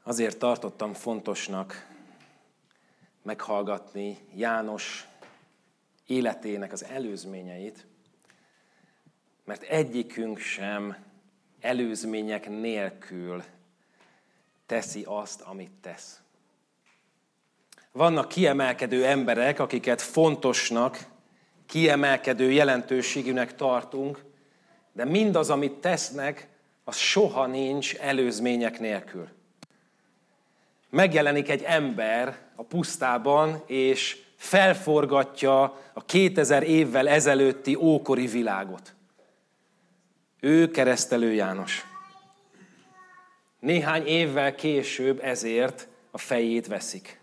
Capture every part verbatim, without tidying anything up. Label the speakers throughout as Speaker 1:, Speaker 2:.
Speaker 1: Azért tartottam fontosnak meghallgatni János életének az előzményeit, mert egyikünk sem előzmények nélkül teszi azt, amit tesz. Vannak kiemelkedő emberek, akiket fontosnak, kiemelkedő jelentőségűnek tartunk, de mindaz, amit tesznek, az soha nincs előzmények nélkül. Megjelenik egy ember a pusztában, és felforgatja a kétezer évvel ezelőtti ókori világot. Ő Keresztelő János. Néhány évvel később ezért a fejét veszik.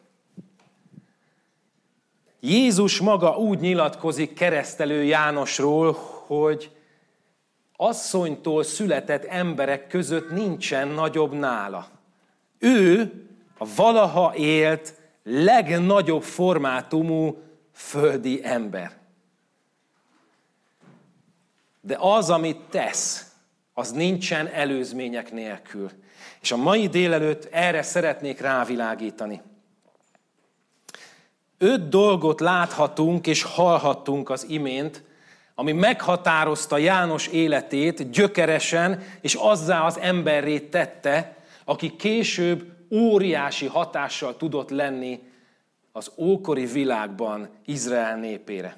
Speaker 1: Jézus maga úgy nyilatkozik Keresztelő Jánosról, hogy asszonytól született emberek között nincsen nagyobb nála. Ő a valaha élt legnagyobb formátumú földi ember. De az, amit tesz, az nincsen előzmények nélkül. És a mai délelőtt erre szeretnék rávilágítani. Öt dolgot láthatunk és hallhattunk az imént, ami meghatározta János életét gyökeresen, és azzá az emberré tette, aki később óriási hatással tudott lenni az ókori világban Izrael népére.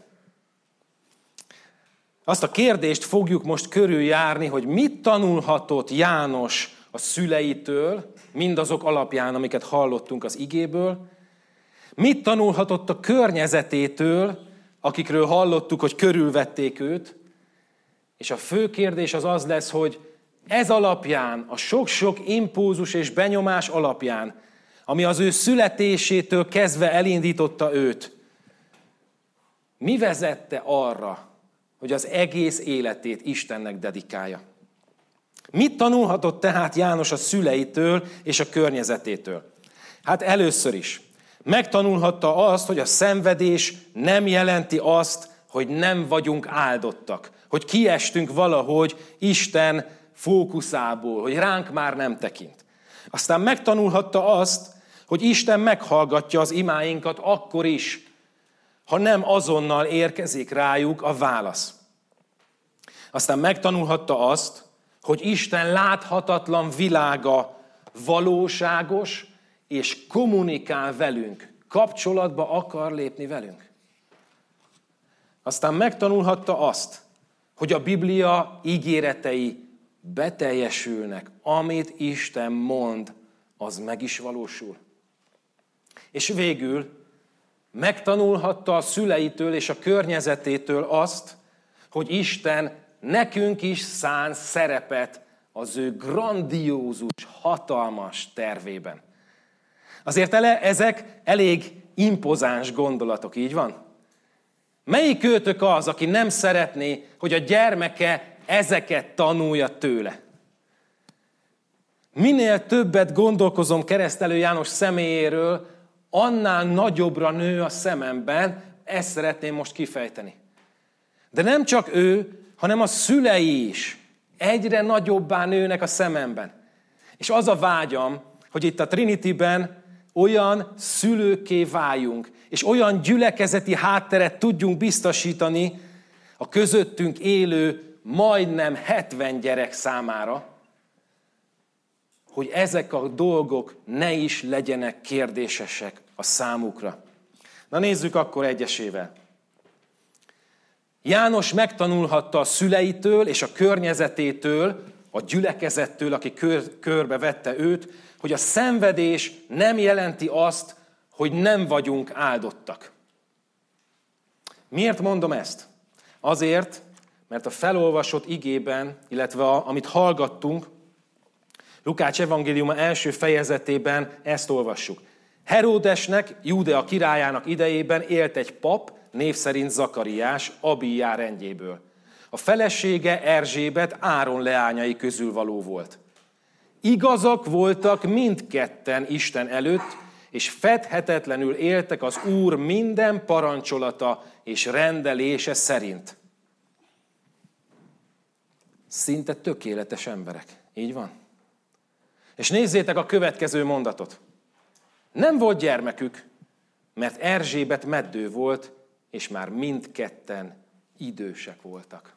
Speaker 1: Azt a kérdést fogjuk most körüljárni, hogy mit tanulhatott János a szüleitől, mindazok alapján, amiket hallottunk az igéből, mit tanulhatott a környezetétől, akikről hallottuk, hogy körülvették őt, és a fő kérdés az az lesz, hogy ez alapján, a sok-sok impulzus és benyomás alapján, ami az ő születésétől kezdve elindította őt, mi vezette arra, hogy az egész életét Istennek dedikálja? Mit tanulhatott tehát János a szüleitől és a környezetétől? Hát először is megtanulhatta azt, hogy a szenvedés nem jelenti azt, hogy nem vagyunk áldottak, hogy kiestünk valahogy Isten fókuszából, hogy ránk már nem tekint. Aztán megtanulhatta azt, hogy Isten meghallgatja az imáinkat akkor is, ha nem azonnal érkezik rájuk a válasz. Aztán megtanulhatta azt, hogy Isten láthatatlan világa valóságos, és kommunikál velünk, kapcsolatba akar lépni velünk. Aztán megtanulhatta azt, hogy a Biblia ígéretei beteljesülnek, amit Isten mond, az meg is valósul. És végül megtanulhatta a szüleitől és a környezetétől azt, hogy Isten nekünk is szán szerepet az ő grandiózus, hatalmas tervében. Azért ele, ezek elég impozáns gondolatok, így van? Melyik őtök az, aki nem szeretné, hogy a gyermeke ezeket tanulja tőle? Minél többet gondolkozom Keresztelő János személyéről, annál nagyobbra nő a szememben, ezt szeretném most kifejteni. De nem csak ő, hanem a szülei is egyre nagyobbá nőnek a szememben. És az a vágyam, hogy itt a Trinityben olyan szülőkké váljunk, és olyan gyülekezeti hátteret tudjunk biztosítani a közöttünk élő majdnem hetven gyerek számára, hogy ezek a dolgok ne is legyenek kérdésesek a számukra. Na nézzük akkor egyesével. János megtanulhatta a szüleitől és a környezetétől, a gyülekezettől, aki kör, körbe vette őt, hogy a szenvedés nem jelenti azt, hogy nem vagyunk áldottak. Miért mondom ezt? Azért, mert a felolvasott igében, illetve a, amit hallgattunk, Lukács evangéliuma első fejezetében ezt olvassuk. Heródesnek, Júdea királyának idejében élt egy pap, név szerint Zakariás, Abijá rendjéből. A felesége Erzsébet Áron leányai közül való volt. Igazak voltak mindketten Isten előtt, és fedhetetlenül éltek az Úr minden parancsolata és rendelése szerint. Szinte tökéletes emberek. Így van? És nézzétek a következő mondatot. Nem volt gyermekük, mert Erzsébet meddő volt, és már mindketten idősek voltak.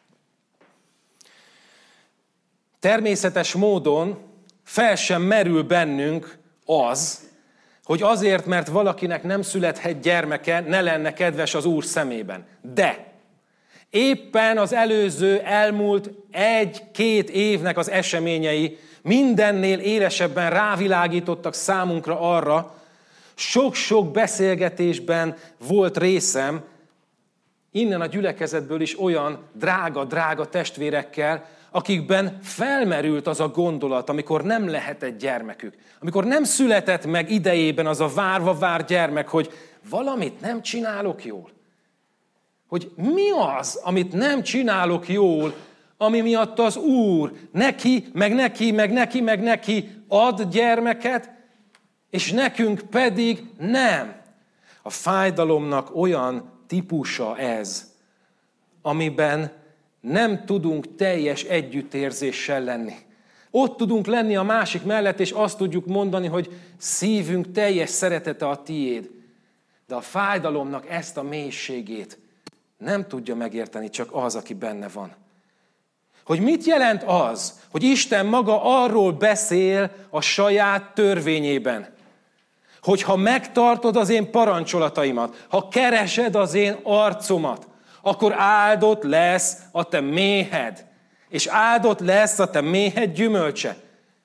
Speaker 1: Természetes módon fel sem merül bennünk az, hogy azért, mert valakinek nem születhet gyermeke, ne lenne kedves az Úr szemében. De éppen az előző, elmúlt egy-két évnek az eseményei mindennél élesebben rávilágítottak számunkra arra, sok-sok beszélgetésben volt részem, innen a gyülekezetből is olyan drága-drága testvérekkel, akikben felmerült az a gondolat, amikor nem lehetett gyermekük, amikor nem született meg idejében az a várva vár gyermek, hogy valamit nem csinálok jól. Hogy mi az, amit nem csinálok jól, ami miatt az Úr neki, meg neki, meg neki, meg neki ad gyermeket, és nekünk pedig nem. A fájdalomnak olyan típusa ez, amiben nem tudunk teljes együttérzéssel lenni. Ott tudunk lenni a másik mellett, és azt tudjuk mondani, hogy szívünk teljes szeretete a tiéd. De a fájdalomnak ezt a mélységét nem tudja megérteni csak az, aki benne van. Hogy mit jelent az, hogy Isten maga arról beszél a saját törvényében, hogy ha megtartod az én parancsolataimat, ha keresed az én arcomat, akkor áldott lesz a te méhed, és áldott lesz a te méhed gyümölcse.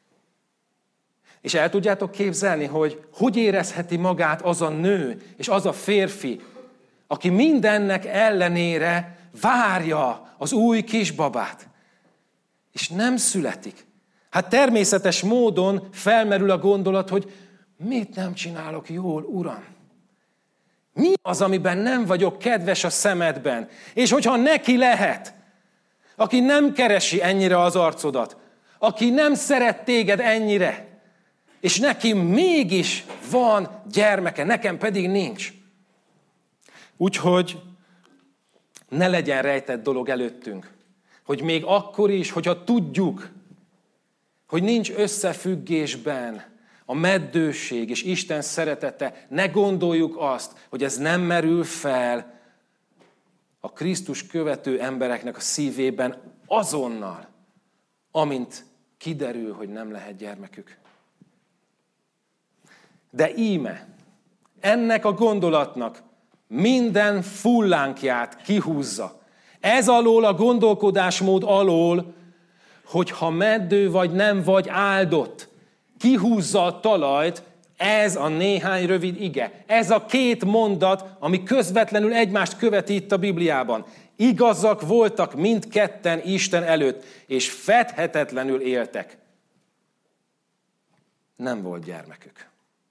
Speaker 1: És el tudjátok képzelni, hogy hogy érezheti magát az a nő, és az a férfi, aki mindennek ellenére várja az új kisbabát, és nem születik. Hát természetes módon felmerül a gondolat, hogy mit nem csinálok jól, Uram? Mi az, amiben nem vagyok kedves a szemedben? És hogyha neki lehet, aki nem keresi ennyire az arcodat, aki nem szeret téged ennyire, és neki mégis van gyermeke, nekem pedig nincs. Úgyhogy ne legyen rejtett dolog előttünk, hogy még akkor is, hogyha tudjuk, hogy nincs összefüggésben a meddőség és Isten szeretete, ne gondoljuk azt, hogy ez nem merül fel a Krisztus követő embereknek a szívében azonnal, amint kiderül, hogy nem lehet gyermekük. De íme, ennek a gondolatnak minden fullánkját kihúzza. Ez alól a gondolkodásmód alól, hogy ha meddő vagy nem vagy áldott, kihúzza a talajt, ez a néhány rövid ige. Ez a két mondat, ami közvetlenül egymást követi itt a Bibliában. Igazak voltak mindketten Isten előtt, és fedhetetlenül éltek. Nem volt gyermekük.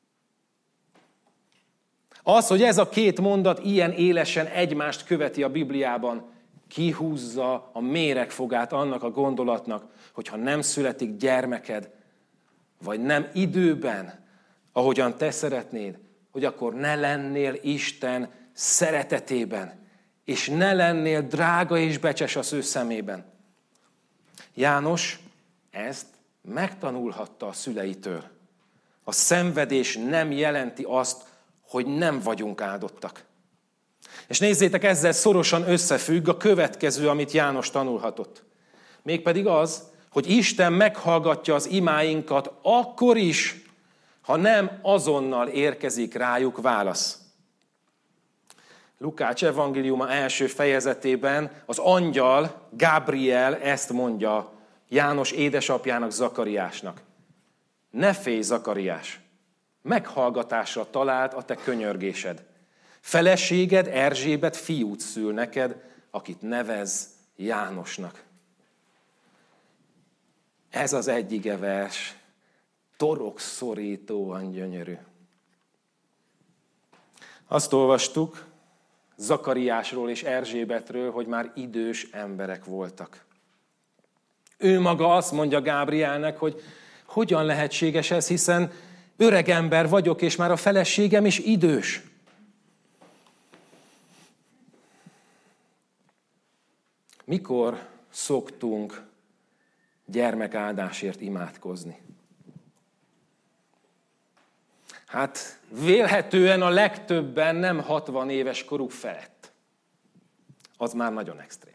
Speaker 1: Az, hogy ez a két mondat ilyen élesen egymást követi a Bibliában, kihúzza a méregfogát annak a gondolatnak, hogyha nem születik gyermeked, vagy nem időben, ahogyan te szeretnéd, hogy akkor ne lennél Isten szeretetében, és ne lennél drága és becses az ő szemében. János ezt megtanulhatta a szüleitől. A szenvedés nem jelenti azt, hogy nem vagyunk áldottak. És nézzétek, ezzel szorosan összefügg a következő, amit János tanulhatott. Mégpedig az, hogy Isten meghallgatja az imáinkat akkor is, ha nem azonnal érkezik rájuk válasz. Lukács evangéliuma első fejezetében az angyal, Gábriel ezt mondja János édesapjának, Zakariásnak. Ne félj, Zakariás, meghallgatásra talált a te könyörgésed. Feleséged Erzsébet fiút szül neked, akit nevez Jánosnak. Ez az egy igevers torokszorítóan gyönyörű. Azt olvastuk Zakariásról és Erzsébetről, hogy már idős emberek voltak. Ő maga azt mondja Gábrielnek, hogy hogyan lehetséges ez, hiszen öreg ember vagyok, és már a feleségem is idős. Mikor szoktunk gyermekáldásért imádkozni? Hát vélhetően a legtöbben nem hatvan éves koruk felett. Az már nagyon extrém.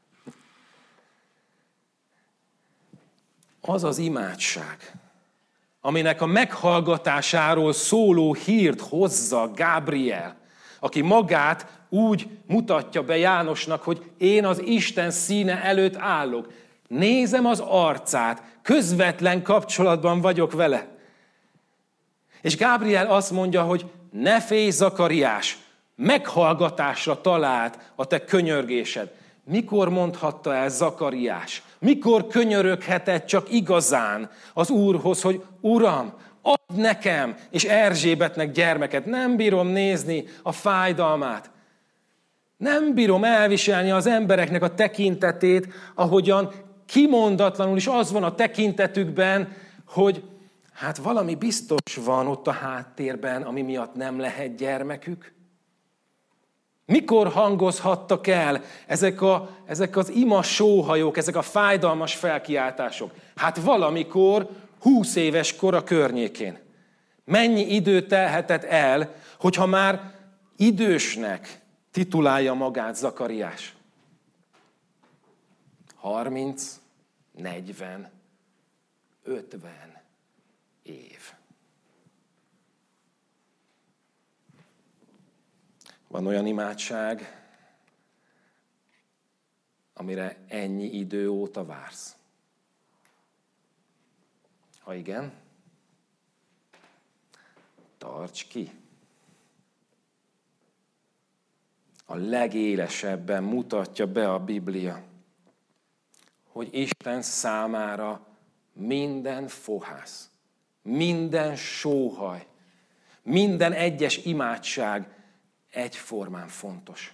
Speaker 1: Az az imádság, aminek a meghallgatásáról szóló hírt hozza Gábriel, aki magát úgy mutatja be Jánosnak, hogy én az Isten színe előtt állok. Nézem az arcát, közvetlen kapcsolatban vagyok vele. És Gábriel azt mondja, hogy ne félj, Zakariás, meghallgatásra talált a te könyörgésed. Mikor mondhatta el Zakariás? Mikor könyöröghetett csak igazán az Úrhoz, hogy Uram, adj nekem és Erzsébetnek gyermeket. Nem bírom nézni a fájdalmát. Nem bírom elviselni az embereknek a tekintetét, ahogyan kimondatlanul is az van a tekintetükben, hogy hát valami biztos van ott a háttérben, ami miatt nem lehet gyermekük. Mikor hangozhattak el ezek, a, ezek az ima sóhajok, ezek a fájdalmas felkiáltások? Hát valamikor húsz éves kora környékén. Mennyi idő telhetett el, hogyha már idősnek titulálja magát Zakariás? harminc, negyven, ötven év. Van olyan imádság, amire ennyi idő óta vársz? Ha igen, tarts ki. A legélesebben mutatja be a Biblia, hogy Isten számára minden fohász, minden sóhaj, minden egyes imádság egyformán fontos.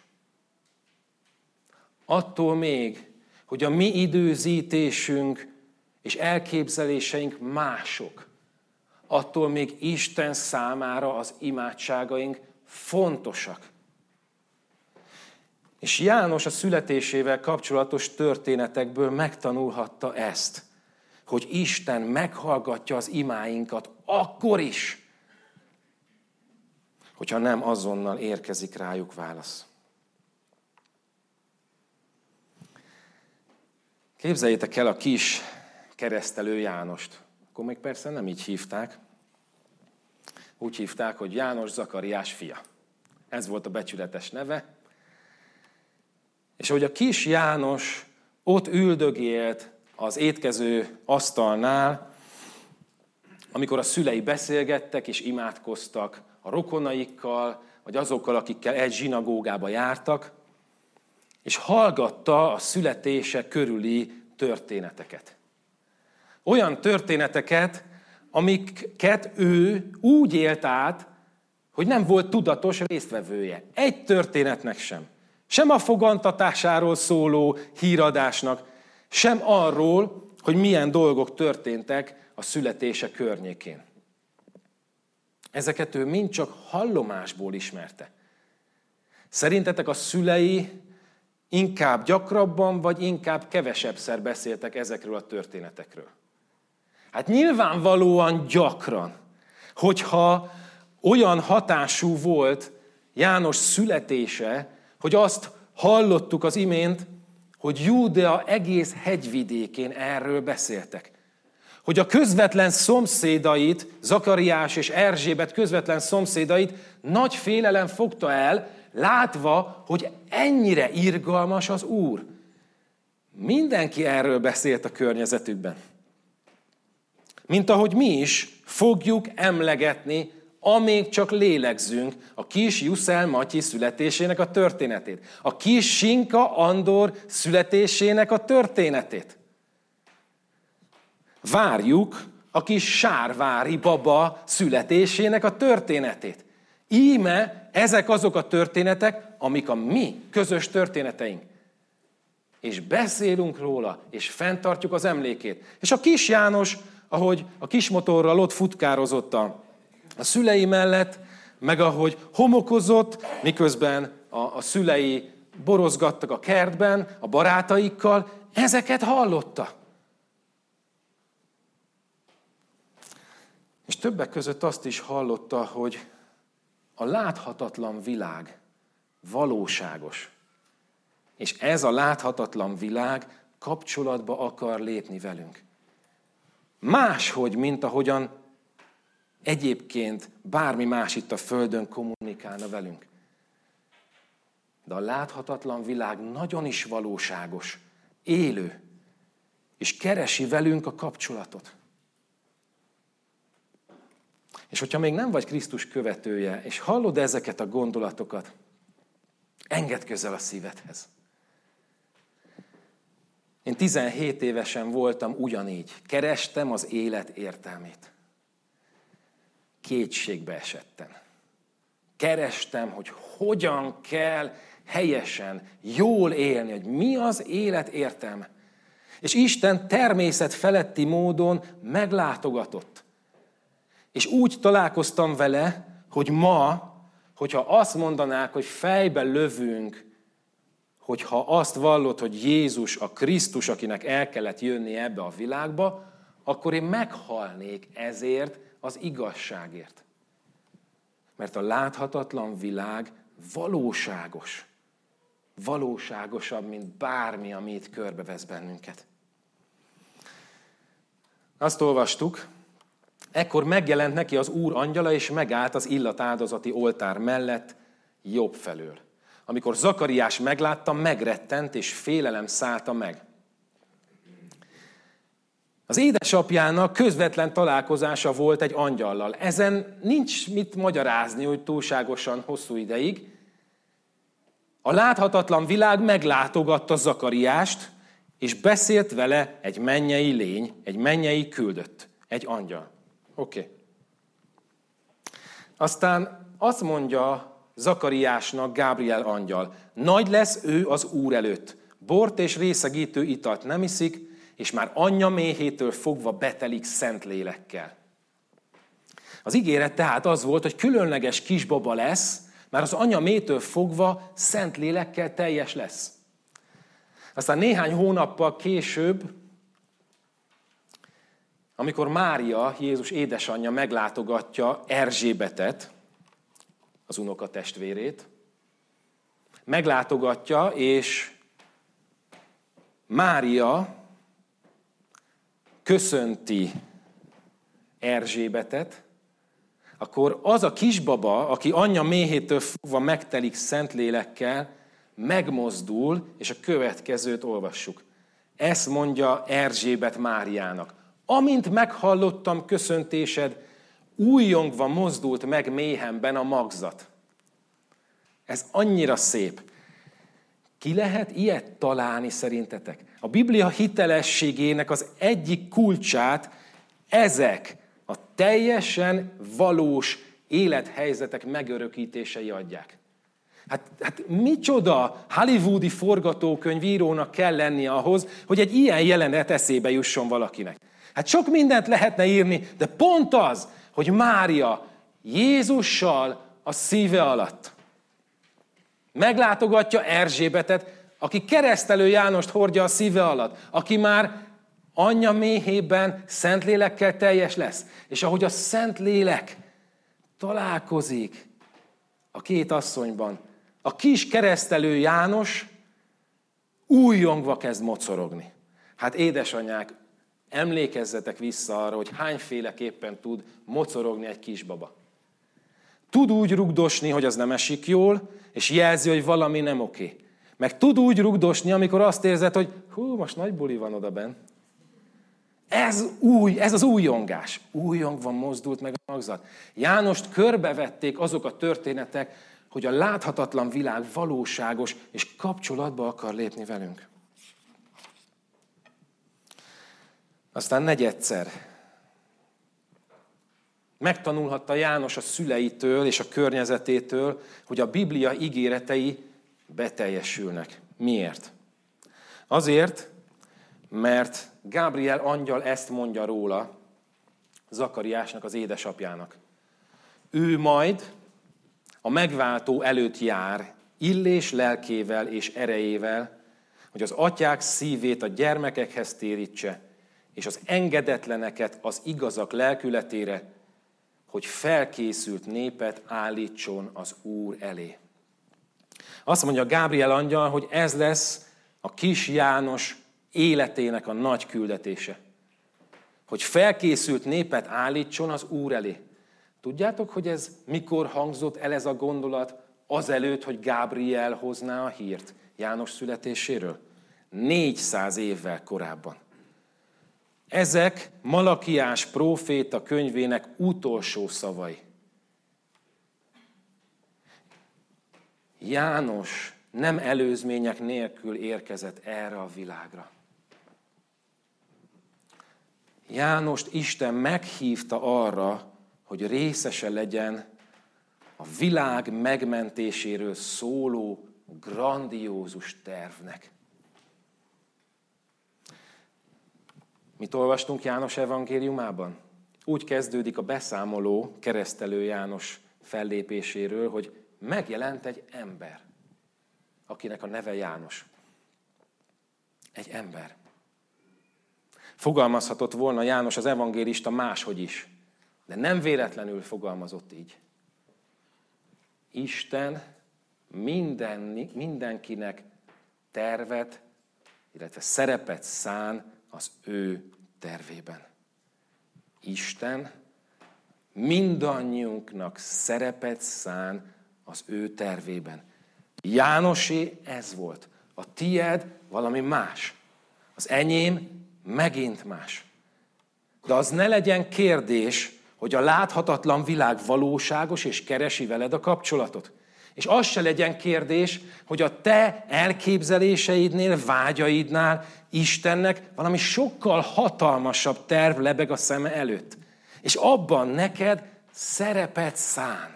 Speaker 1: Attól még, hogy a mi időzítésünk és elképzeléseink mások, attól még Isten számára az imádságaink fontosak. És János a születésével kapcsolatos történetekből megtanulhatta ezt, hogy Isten meghallgatja az imáinkat akkor is, hogyha nem azonnal érkezik rájuk válasz. Képzeljétek el a kis keresztelő Jánost. Akkor még persze nem így hívták. Úgy hívták, hogy János Zakariás fia. Ez volt a becsületes neve. És ahogy a kis János ott üldögélt az étkező asztalnál, amikor a szülei beszélgettek és imádkoztak a rokonaikkal, vagy azokkal, akikkel egy zsinagógába jártak, és hallgatta a születése körüli történeteket. Olyan történeteket, amiket ő úgy élt át, hogy nem volt tudatos résztvevője. Egy történetnek sem. Sem a fogantatásáról szóló híradásnak, sem arról, hogy milyen dolgok történtek a születése környékén. Ezeket ő mind csak hallomásból ismerte. Szerintetek a szülei inkább gyakrabban, vagy inkább kevesebbszer beszéltek ezekről a történetekről? Hát nyilvánvalóan gyakran, hogyha olyan hatású volt János születése, hogy azt hallottuk az imént, hogy Júdea egész hegyvidékén erről beszéltek. Hogy a közvetlen szomszédait, Zakariás és Erzsébet közvetlen szomszédait nagy félelem fogta el, látva, hogy ennyire irgalmas az Úr. Mindenki erről beszélt a környezetükben. Mint ahogy mi is fogjuk emlegetni, amíg csak lélegzünk, a kis Juszel Matyi születésének a történetét. A kis Sinka Andor születésének a történetét. Várjuk a kis Sárvári baba születésének a történetét. Íme ezek azok a történetek, amik a mi közös történeteink. És beszélünk róla, és fenntartjuk az emlékét. És a kis János, ahogy a kis motorral ott futkározott a, a szülei mellett, meg ahogy homokozott, miközben a, a szülei borozgattak a kertben, a barátaikkal, ezeket hallotta. És többek között azt is hallotta, hogy a láthatatlan világ valóságos. És ez a láthatatlan világ kapcsolatba akar lépni velünk. Máshogy, mint ahogyan egyébként bármi más itt a Földön kommunikálna velünk. De a láthatatlan világ nagyon is valóságos, élő, és keresi velünk a kapcsolatot. És hogyha még nem vagy Krisztus követője, és hallod ezeket a gondolatokat, engedd közel a szívedhez. Én tizenhét évesen voltam ugyanígy. Kerestem az élet értelmét. Kétségbe esettem. Kerestem, hogy hogyan kell helyesen, jól élni, hogy mi az élet értelme. És Isten természet feletti módon meglátogatott. És úgy találkoztam vele, hogy ma, hogyha azt mondanák, hogy fejbe lövünk, hogyha azt vallod, hogy Jézus a Krisztus, akinek el kellett jönni ebbe a világba, akkor én meghalnék ezért az igazságért. Mert a láthatatlan világ valóságos. Valóságosabb, mint bármi, ami itt körbevesz bennünket. Azt olvastuk, ekkor megjelent neki az Úr angyala, és megállt az illatáldozati oltár mellett jobb felől. Amikor Zakariás meglátta, megrettent, és félelem szállta meg. Az édesapjának közvetlen találkozása volt egy angyallal. Ezen nincs mit magyarázni, hogy túlságosan hosszú ideig. A láthatatlan világ meglátogatta Zakariást, és beszélt vele egy mennyei lény, egy mennyei küldött, egy angyal. Oké. Okay. Aztán azt mondja Zakariásnak Gábriel angyal, nagy lesz ő az Úr előtt, bort és részegítő italt nem iszik, és már anyja méhétől fogva betelik szent lélekkel. Az ígéret tehát az volt, hogy különleges kisbaba lesz, már az anya méhétől fogva szent lélekkel teljes lesz. Aztán néhány hónappal később, amikor Mária, Jézus édesanyja meglátogatja Erzsébetet, az unokatestvérét, meglátogatja, és Mária köszönti Erzsébetet, akkor az a kisbaba, aki anyja méhétől fogva megtelik szent lélekkel, megmozdul, és a következőt olvassuk. Ezt mondja Erzsébet Máriának. Amint meghallottam köszöntésed, újjongva mozdult meg méhemben a magzat. Ez annyira szép. Ki lehet ilyet találni szerintetek? A Biblia hitelességének az egyik kulcsát ezek a teljesen valós élethelyzetek megörökítései adják. Hát, hát micsoda hollywoodi forgatókönyvírónak kell lennie ahhoz, hogy egy ilyen jelenet eszébe jusson valakinek. Hát sok mindent lehetne írni, de pont az, hogy Mária Jézussal a szíve alatt meglátogatja Erzsébetet, aki keresztelő Jánost hordja a szíve alatt, aki már anyja méhében Szentlélekkel teljes lesz. És ahogy a Szentlélek találkozik a két asszonyban, a kis keresztelő János újjongva kezd mocorogni. Hát édesanyák, emlékezzetek vissza arra, hogy hányféleképpen tud mocorogni egy kisbaba. Tud úgy rugdosni, hogy az nem esik jól, és jelzi, hogy valami nem oké. Meg tud úgy rugdosni, amikor azt érzed, hogy hú, most nagy buli van odabenn. Ez új, ez az újjongás. Újjongva mozdult meg a magzat. Jánost körbevették azok a történetek, hogy a láthatatlan világ valóságos, és kapcsolatba akar lépni velünk. Aztán negyedszer. Megtanulhatta János a szüleitől és a környezetétől, hogy a Biblia ígéretei beteljesülnek. Miért? Azért, mert Gábriel angyal ezt mondja róla Zakariásnak, az édesapjának. Ő majd a megváltó előtt jár, illés lelkével és erejével, hogy az atyák szívét a gyermekekhez térítse, és az engedetleneket az igazak lelkületére, hogy felkészült népet állítson az Úr elé. Azt mondja Gábriel angyal, hogy ez lesz a kis János életének a nagy küldetése. Hogy felkészült népet állítson az Úr elé. Tudjátok, hogy ez mikor hangzott el ez a gondolat azelőtt, hogy Gábriel hozná a hírt János születéséről? négyszáz évvel korábban. Ezek Malakiás próféta könyvének utolsó szavai. János nem előzmények nélkül érkezett erre a világra. Jánost Isten meghívta arra, hogy részese legyen a világ megmentéséről szóló grandiózus tervnek. Mit olvastunk János evangéliumában? Úgy kezdődik a beszámoló keresztelő János fellépéséről, hogy megjelent egy ember, akinek a neve János. Egy ember. Fogalmazhatott volna János az evangélista máshogy is, de nem véletlenül fogalmazott így. Isten minden, mindenkinek tervet, illetve szerepet szán az ő tervében. Isten mindannyiunknak szerepet szán az ő tervében. Jánosé ez volt. A tied valami más. Az enyém megint más. De az ne legyen kérdés, hogy a láthatatlan világ valóságos, és keresi veled a kapcsolatot. És az se legyen kérdés, hogy a te elképzeléseidnél, vágyaidnál Istennek valami sokkal hatalmasabb terv lebeg a szeme előtt. És abban neked szerepet szán.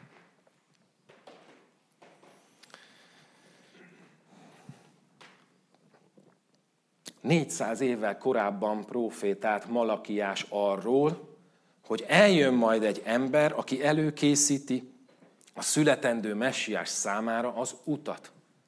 Speaker 1: négyszáz évvel korábban prófétált Malakiás arról, hogy eljön majd egy ember, aki előkészíti a születendő messiás számára az utat.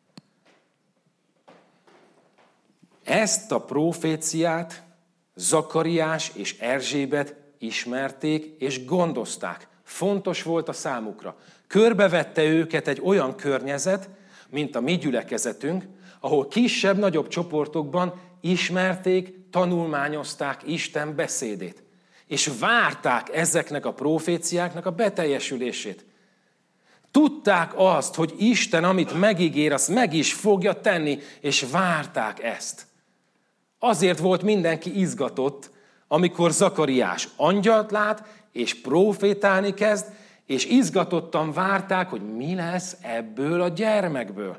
Speaker 1: Ezt a próféciát Zakariás és Erzsébet ismerték és gondozták. Fontos volt a számukra. Körbevette őket egy olyan környezet, mint a mi gyülekezetünk, ahol kisebb-nagyobb csoportokban ismerték, tanulmányozták Isten beszédét. És várták ezeknek a próféciáknak a beteljesülését. Tudták azt, hogy Isten, amit megígér, azt meg is fogja tenni, és várták ezt. Azért volt mindenki izgatott, amikor Zakariás angyalt lát, és prófétálni kezd, és izgatottan várták, hogy mi lesz ebből a gyermekből.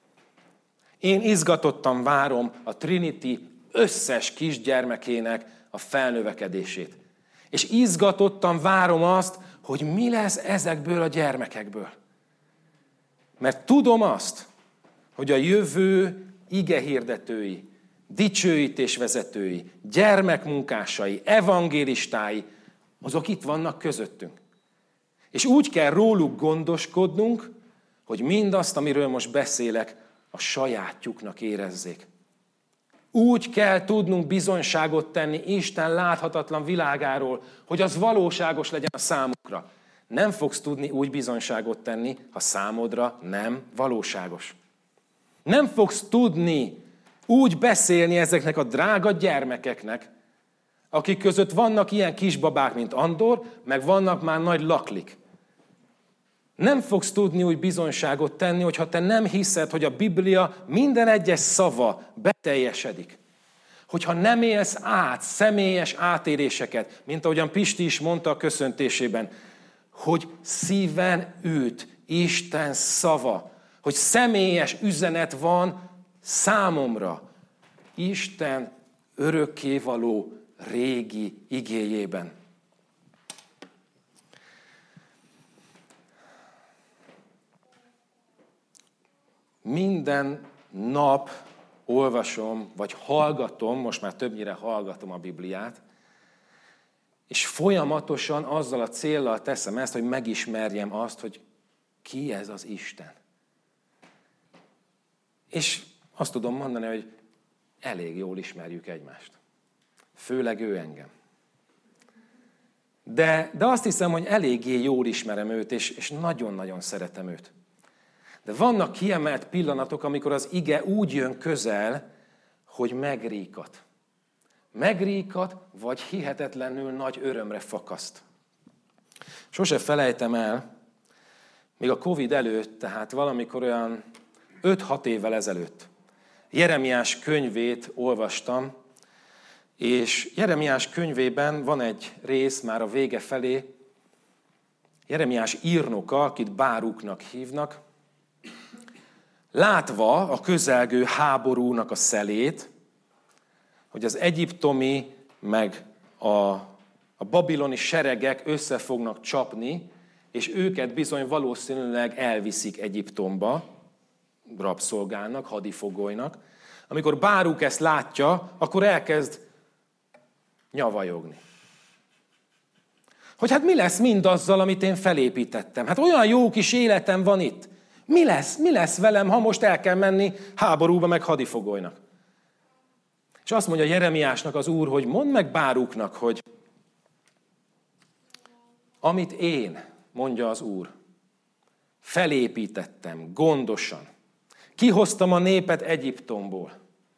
Speaker 1: Én izgatottan várom a Trinity összes kisgyermekének a felnövekedését. És izgatottan várom azt, hogy mi lesz ezekből a gyermekekből. Mert tudom azt, hogy a jövő igehirdetői, dicsőítésvezetői, gyermekmunkásai, evangélistái, azok itt vannak közöttünk. És úgy kell róluk gondoskodnunk, hogy mindazt, amiről most beszélek, a sajátjuknak érezzék. Úgy kell tudnunk bizonyságot tenni Isten láthatatlan világáról, hogy az valóságos legyen a számukra. Nem fogsz tudni úgy bizonyságot tenni, ha számodra nem valóságos. Nem fogsz tudni úgy beszélni ezeknek a drága gyermekeknek, akik között vannak ilyen kisbabák, mint Andor, meg vannak már nagy laklik. Nem fogsz tudni úgy bizonyságot tenni, hogyha te nem hiszed, hogy a Biblia minden egyes szava beteljesedik. Hogyha nem élsz át személyes átéléseket, mint ahogyan Pisti is mondta a köszöntésében, hogy szíven üt Isten szava, hogy személyes üzenet van számomra Isten örökkévaló régi igéjében. Minden nap olvasom, vagy hallgatom, most már többnyire hallgatom a Bibliát, és folyamatosan azzal a céllal teszem ezt, hogy megismerjem azt, hogy ki ez az Isten. És azt tudom mondani, hogy elég jól ismerjük egymást. Főleg ő engem. De, de azt hiszem, hogy eléggé jól ismerem őt, és, és nagyon-nagyon szeretem őt. De vannak kiemelt pillanatok, amikor az ige úgy jön közel, hogy megríkat. Megríkat, vagy hihetetlenül nagy örömre fakaszt. Sose felejtem el, még a Covid előtt, tehát valamikor olyan öt-hat évvel ezelőtt Jeremiás könyvét olvastam, és Jeremiás könyvében van egy rész már a vége felé, Jeremiás írnoka, akit Báruknak hívnak, látva a közelgő háborúnak a szelét, hogy az egyiptomi meg a, a babiloni seregek össze fognak csapni, és őket bizony valószínűleg elviszik Egyiptomba, rabszolgának, hadifogolynak. Amikor Báruk ezt látja, akkor elkezd nyavajogni. Hogy hát mi lesz mindazzal, amit én felépítettem? Hát olyan jó kis életem van itt. Mi lesz? Mi lesz velem, ha most el kell menni háborúba meg hadifogolynak? És azt mondja Jeremiásnak az Úr, hogy mondd meg Báruknak, hogy amit én, mondja az Úr, felépítettem gondosan. Kihoztam a népet Egyiptomból.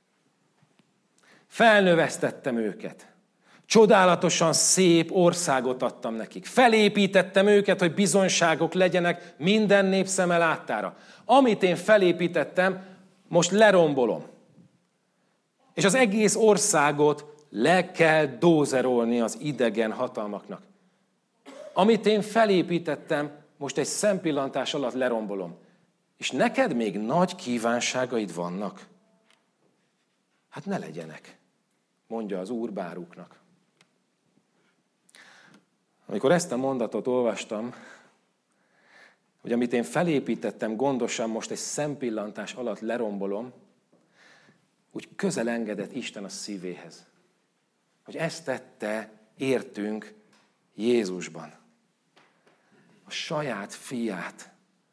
Speaker 1: Felnövesztettem őket. Csodálatosan szép országot adtam nekik. Felépítettem őket, hogy bizonyságok legyenek minden nép szeme láttára. Amit én felépítettem, most lerombolom. És az egész országot le kell dózerolni az idegen hatalmaknak. Amit én felépítettem, most egy szempillantás alatt lerombolom. És neked még nagy kívánságaid vannak? Hát ne legyenek, mondja az Úr Báruknak. Amikor ezt a mondatot olvastam, hogy amit én felépítettem gondosan, most egy szempillantás alatt lerombolom, úgy közel engedett Isten a szívéhez. Hogy ezt tette értünk Jézusban. A saját fiát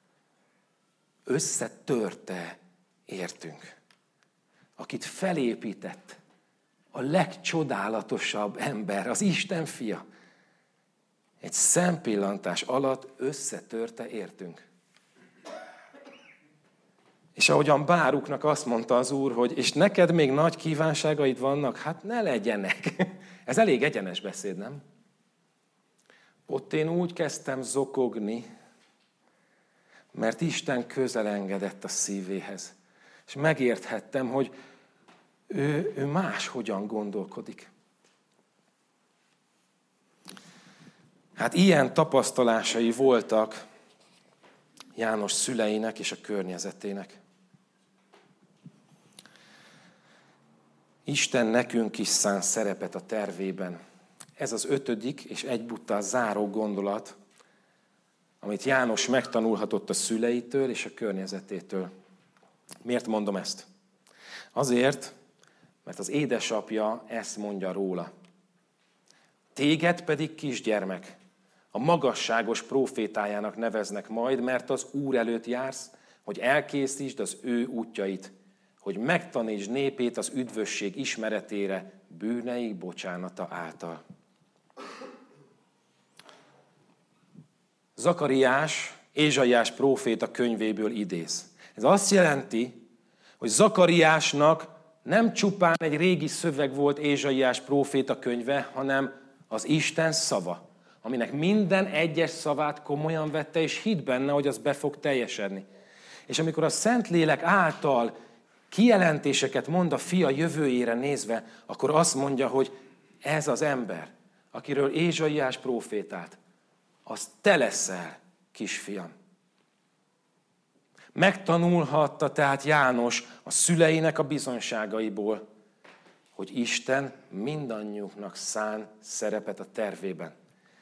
Speaker 1: összetörte értünk. Akit felépített a legcsodálatosabb ember, az Isten fia. Egy szempillantás alatt összetörte értünk. És ahogyan Báruknak azt mondta az Úr, hogy és neked még nagy kívánságaid vannak, hát ne legyenek. Ez elég egyenes beszéd, nem? Ott én úgy kezdtem zokogni, mert Isten közel engedett a szívéhez. És megérthettem, hogy ő, ő máshogyan gondolkodik. Hát ilyen tapasztalásai voltak János szüleinek és a környezetének. Isten nekünk is szán szerepet a tervében. Ez az ötödik és egyúttal záró gondolat, amit János megtanulhatott a szüleitől és a környezetétől. Miért mondom ezt? Azért, mert az édesapja ezt mondja róla. Téged pedig kisgyermek, a magasságos prófétájának neveznek majd, mert az Úr előtt jársz, hogy elkészítsd az ő útjait, hogy megtanítsd népét az üdvösség ismeretére, bűneik bocsánata által. Zakariás, Ézsaiás próféta könyvéből idéz. Ez azt jelenti, hogy Zakariásnak nem csupán egy régi szöveg volt Ézsaiás próféta könyve, hanem az Isten szava, aminek minden egyes szavát komolyan vette, és hitt benne, hogy az be fog teljesedni. És amikor a Szentlélek által kijelentéseket mond a fia jövőjére nézve, akkor azt mondja, hogy ez az ember, akiről Ézsaiás prófétált, az te leszel, kisfiam. Megtanulhatta tehát János a szüleinek a bizonyságaiból, hogy Isten mindannyiuknak szán szerepet a tervében.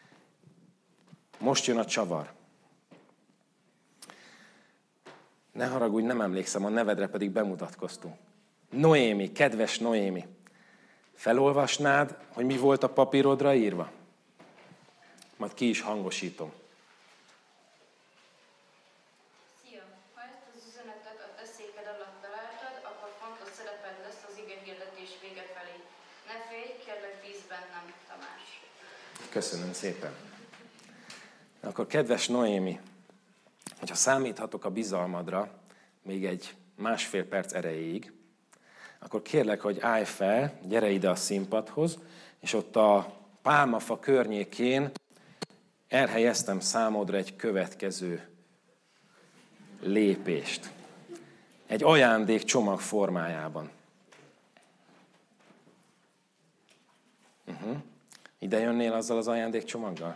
Speaker 1: Most jön a csavar. Ne haragudj, nem emlékszem, a nevedre pedig bemutatkoztunk. Noémi, kedves Noémi. Felolvasnád, hogy mi volt a papírodra írva? Majd ki is hangosítom.
Speaker 2: Szia! Ha ezt az üzenetet a te széked alatt találtad, akkor fontos szereped lesz az igehirdetés vége felé. Ne félj, kérlek, bízz bennem, Tamás.
Speaker 1: Köszönöm szépen. Akkor kedves Noémi, hogyha számíthatok a bizalmadra még egy másfél perc erejéig, akkor kérlek, hogy állj fel, gyere ide a színpadhoz, és ott a pálmafa környékén elhelyeztem számodra egy következő lépést. Egy ajándék csomag formájában. Uh-huh. Ide jönnél azzal az ajándékcsomaggal?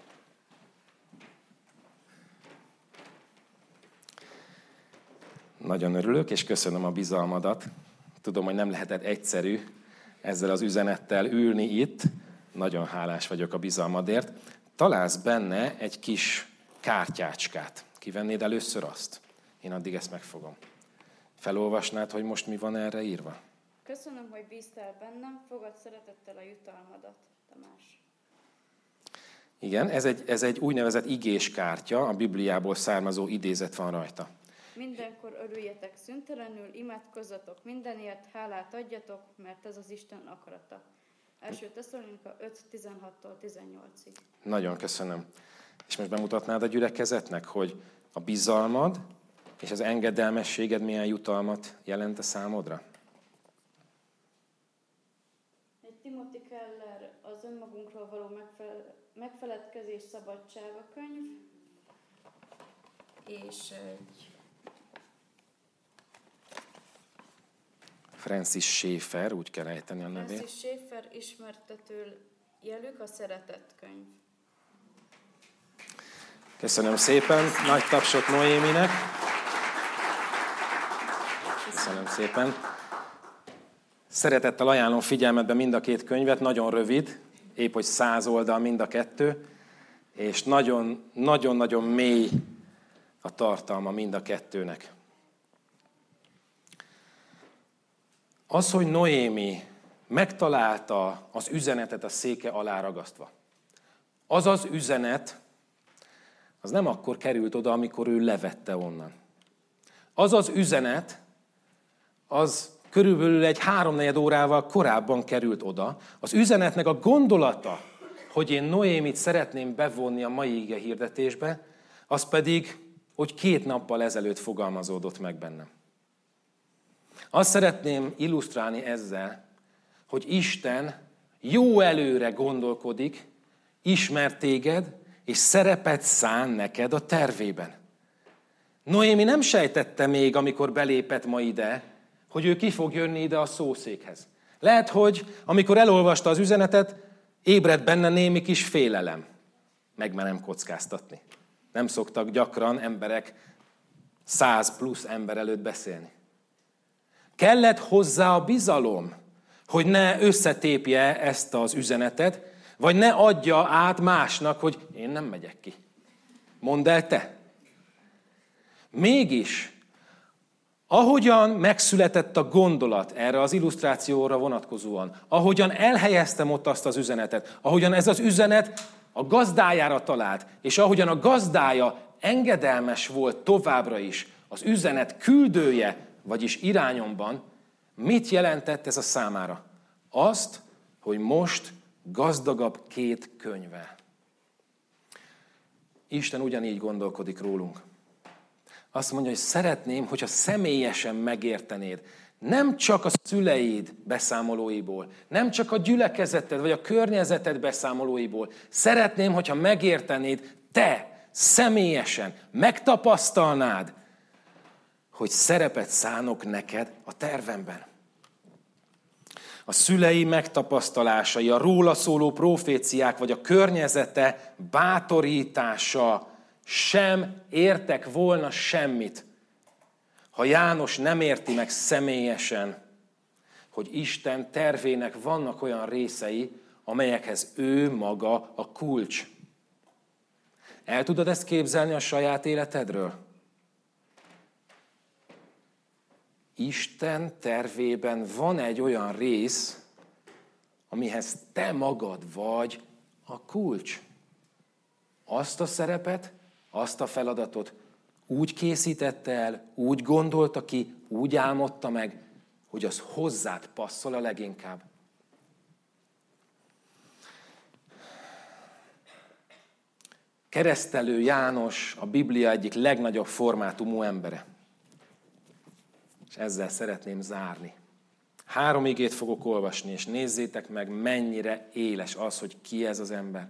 Speaker 1: Nagyon örülök, és köszönöm a bizalmadat. Tudom, hogy nem lehetett egyszerű ezzel az üzenettel ülni itt. Nagyon hálás vagyok a bizalmadért. Találsz benne egy kis kártyácskát. Kivennéd először azt? Én addig ezt megfogom. Felolvasnád, hogy most mi van erre írva?
Speaker 2: Köszönöm, hogy bíztál bennem, fogad szeretettel a jutalmadat, Tamás.
Speaker 1: Igen, ez egy, ez egy úgynevezett igés kártya, a Bibliából származó idézet van rajta.
Speaker 2: Mindenkor örüljetek szüntelenül, imádkozzatok mindenért, hálát adjatok, mert ez az Isten akarata. Első Tesszalonika öt tizenhattól tizennyolcig.
Speaker 1: Nagyon köszönöm. És most bemutatnád a gyülekezetnek, hogy a bizalmad és az engedelmességed milyen jutalmat jelent a számodra?
Speaker 2: Egy Timothy Keller, az önmagunkról való megfele- megfeledkezés szabadsága könyv, és egy
Speaker 1: Francis Schaeffer, úgy kell ejteni a nevét.
Speaker 2: Francis Schaeffer ismertető jelük, a szeretett könyv.
Speaker 1: Köszönöm szépen, nagy tapsot Noéminek. Köszönöm szépen. Szeretettel ajánlom figyelmetbe mind a két könyvet, nagyon rövid, épp hogy száz oldal mind a kettő, és nagyon-nagyon mély a tartalma mind a kettőnek. Az, hogy Noémi megtalálta az üzenetet a széke alá ragasztva, az az üzenet, az nem akkor került oda, amikor ő levette onnan. Az az üzenet, az körülbelül egy háromnegyed órával korábban került oda. Az üzenetnek a gondolata, hogy én Noémit szeretném bevonni a mai ige hirdetésbe, az pedig, hogy két nappal ezelőtt fogalmazódott meg bennem. Azt szeretném illusztrálni ezzel, hogy Isten jó előre gondolkodik, ismer téged, és szerepet szán neked a tervében. Noémi nem sejtette még, amikor belépett ma ide, hogy ő ki fog jönni ide a szószékhez. Lehet, hogy amikor elolvasta az üzenetet, ébredt benne némi kis félelem. Megmerem kockáztatni. Nem szoktak gyakran emberek száz plusz ember előtt beszélni. Kellett hozzá a bizalom, hogy ne összetépje ezt az üzenetet, vagy ne adja át másnak, hogy én nem megyek ki. Mondd el te. Mégis, ahogyan megszületett a gondolat erre az illusztrációra vonatkozóan, ahogyan elhelyeztem ott azt az üzenetet, ahogyan ez az üzenet a gazdájára talált, és ahogyan a gazdája engedelmes volt továbbra is az üzenet küldője, vagyis irányomban, mit jelentett ez a számára? Azt, hogy most gazdagabb két könyvvel. Isten ugyanígy gondolkodik rólunk. Azt mondja, hogy szeretném, hogyha személyesen megértenéd, nem csak a szüleid beszámolóiból, nem csak a gyülekezeted vagy a környezeted beszámolóiból. Szeretném, hogyha megértenéd te személyesen, megtapasztalnád, hogy szerepet szánok neked a tervemben. A szülei megtapasztalásai, a róla szóló proféciák, vagy a környezete bátorítása sem értek volna semmit, ha János nem érti meg személyesen, hogy Isten tervének vannak olyan részei, amelyekhez ő maga a kulcs. El tudod ezt képzelni a saját életedről? Isten tervében van egy olyan rész, amihez te magad vagy a kulcs. Azt a szerepet, azt a feladatot úgy készítette el, úgy gondolta ki, úgy álmodta meg, hogy az hozzád passzol a leginkább. Keresztelő János a Biblia egyik legnagyobb formátumú embere. És ezzel szeretném zárni. Három igét fogok olvasni, és nézzétek meg, mennyire éles az, hogy ki ez az ember.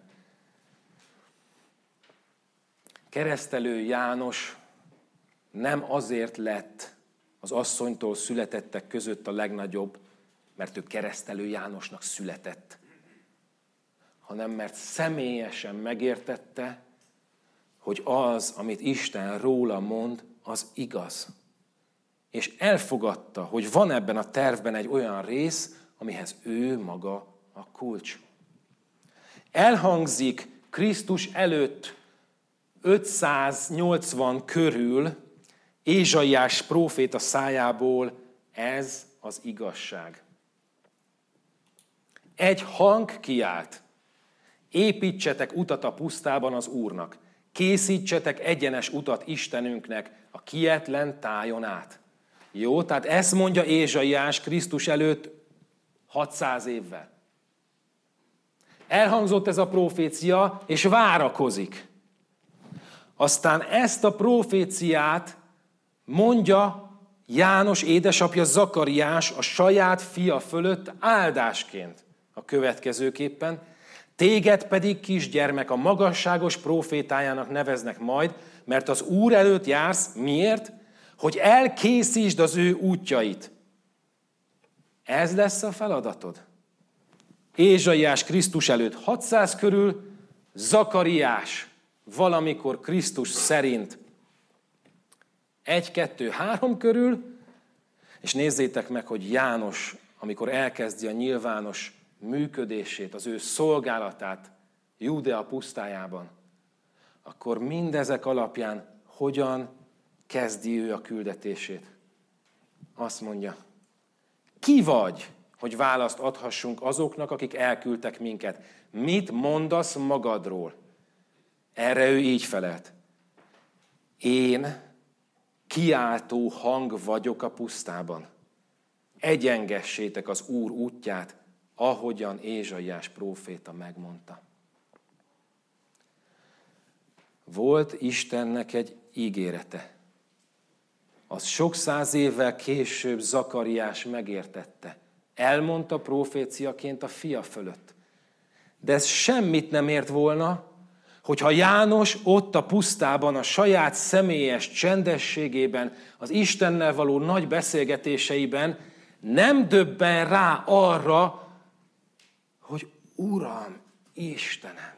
Speaker 1: Keresztelő János nem azért lett az asszonytól születettek között a legnagyobb, mert ő Keresztelő Jánosnak született, hanem mert személyesen megértette, hogy az, amit Isten róla mond, az igaz. És elfogadta, hogy van ebben a tervben egy olyan rész, amihez ő maga a kulcs. Elhangzik Krisztus előtt ötszáznyolcvan körül Ézsaiás próféta szájából ez az igazság. Egy hang kiált: építsetek utat a pusztában az Úrnak, készítsetek egyenes utat Istenünknek a kietlen tájon át. Jó, tehát ezt mondja Ézsaiás Krisztus előtt hatszáz évvel. Elhangzott ez a profécia, és várakozik. Aztán ezt a proféciát mondja János édesapja Zakariás a saját fia fölött áldásként a következőképpen: téged pedig, kisgyermek, a magasságos profétájának neveznek majd, mert az Úr előtt jársz. Miért? Hogy elkészítsd az ő útjait. Ez lesz a feladatod. Ézsaiás Krisztus előtt hatszáz körül, Zakariás valamikor Krisztus szerint egy, kettő, három körül, és nézzétek meg, hogy János, amikor elkezdi a nyilvános működését, az ő szolgálatát Júdea pusztájában, akkor mindezek alapján hogyan kezdi ő a küldetését? Azt mondja: ki vagy, hogy választ adhassunk azoknak, akik elküldtek minket? Mit mondasz magadról? Erre ő így felelt: én kiáltó hang vagyok a pusztában. Egyengessétek az Úr útját, ahogyan Ézsaiás próféta megmondta. Volt Istennek egy ígérete. Az sok száz évvel később Zakariás megértette. Elmondta proféciaként a fia fölött. De ez semmit nem ért volna, hogyha János ott a pusztában, a saját személyes csendességében, az Istennel való nagy beszélgetéseiben nem döbben rá arra, hogy Uram, Istenem,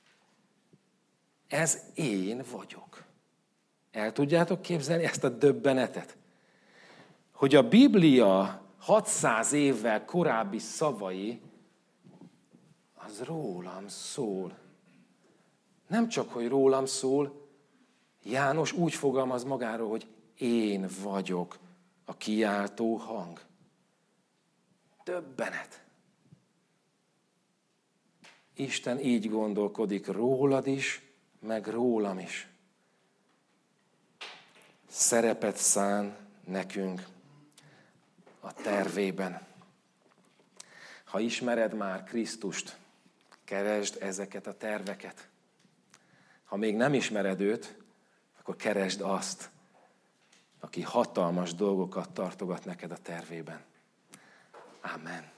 Speaker 1: ez én vagyok. El tudjátok képzelni ezt a döbbenetet? Hogy a Biblia hatszáz évvel korábbi szavai, az rólam szól. Nem csak, hogy rólam szól, János úgy fogalmaz magáról, hogy én vagyok a kiáltó hang. Döbbenet. Isten így gondolkodik rólad is, meg rólam is. Szerepet szán nekünk a tervében. Ha ismered már Krisztust, keresd ezeket a terveket. Ha még nem ismered őt, akkor keresd azt, aki hatalmas dolgokat tartogat neked a tervében. Amen.